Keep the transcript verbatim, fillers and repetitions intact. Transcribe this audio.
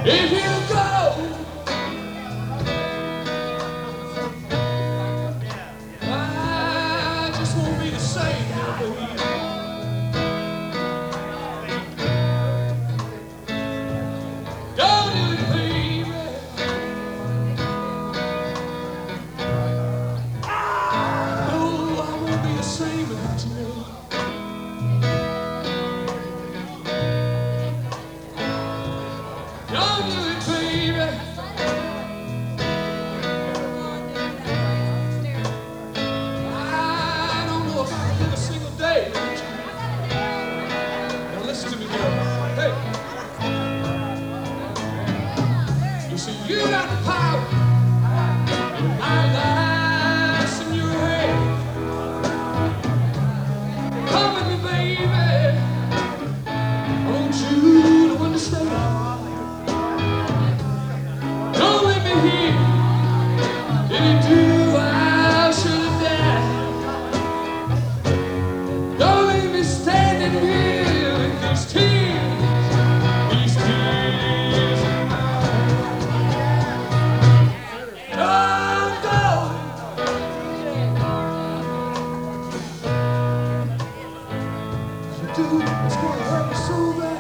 If you go, I just won't be the same, baby. Don't do it, baby. Oh, I won't be the same without you. Don't do it, baby. I don't know if I can live a single day without you. Now listen to me, girl. Hey. You see, you got the power. My life's in your hand. Come with me, baby. I want you to understand. Don't leave me here. Did you do I should have died? Don't leave me standing here with these tears, these tears of mine. I'm going. You do, it's gonna hurt me so bad.